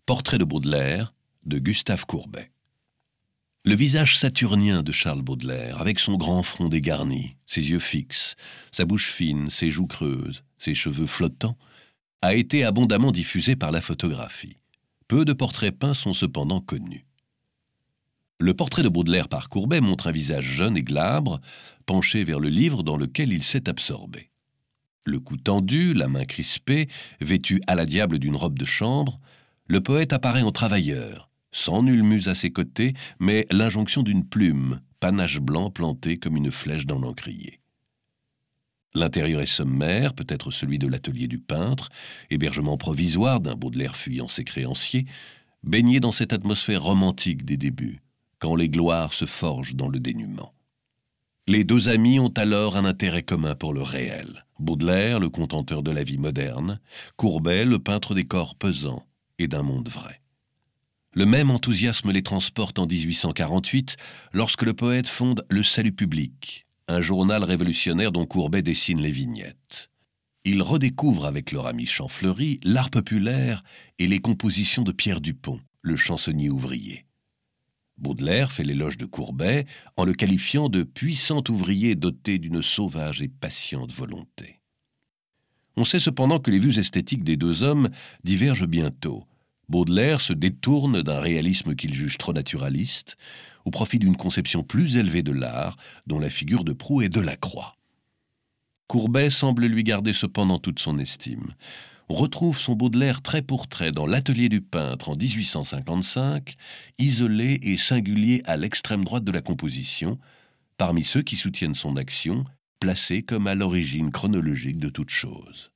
Portrait de Baudelaire de Gustave Courbet. Le visage saturnien de Charles Baudelaire, avec son grand front dégarni, ses yeux fixes, sa bouche fine, ses joues creuses, ses cheveux flottants, a été abondamment diffusé par la photographie. Peu de portraits peints sont cependant connus. Le portrait de Baudelaire par Courbet montre un visage jeune et glabre, penché vers le livre dans lequel il s'est absorbé. Le cou tendu, la main crispée, vêtu à la diable d'une robe de chambre, le poète apparaît en travailleur, sans nulle muse à ses côtés, mais l'injonction d'une plume, panache blanc planté comme une flèche dans l'encrier. L'intérieur est sommaire, peut-être celui de l'atelier du peintre, hébergement provisoire d'un Baudelaire fuyant ses créanciers, baigné dans cette atmosphère romantique des débuts, quand les gloires se forgent dans le dénuement. Les deux amis ont alors un intérêt commun pour le réel. Baudelaire, le contenteur de la vie moderne, Courbet, le peintre des corps pesants et d'un monde vrai. Le même enthousiasme les transporte en 1848, lorsque le poète fonde Le Salut public, un journal révolutionnaire dont Courbet dessine les vignettes. Il redécouvre avec leur ami Champfleury l'art populaire et les compositions de Pierre Dupont, le chansonnier ouvrier. Baudelaire fait l'éloge de Courbet en le qualifiant de puissant ouvrier doté d'une sauvage et patiente volonté. On sait cependant que les vues esthétiques des deux hommes divergent bientôt. Baudelaire se détourne d'un réalisme qu'il juge trop naturaliste au profit d'une conception plus élevée de l'art dont la figure de proue est Delacroix. Courbet semble lui garder cependant toute son estime. On retrouve son Baudelaire trait pour trait dans l'atelier du peintre en 1855, isolé et singulier à l'extrême droite de la composition, parmi ceux qui soutiennent son action, placé comme à l'origine chronologique de toute chose.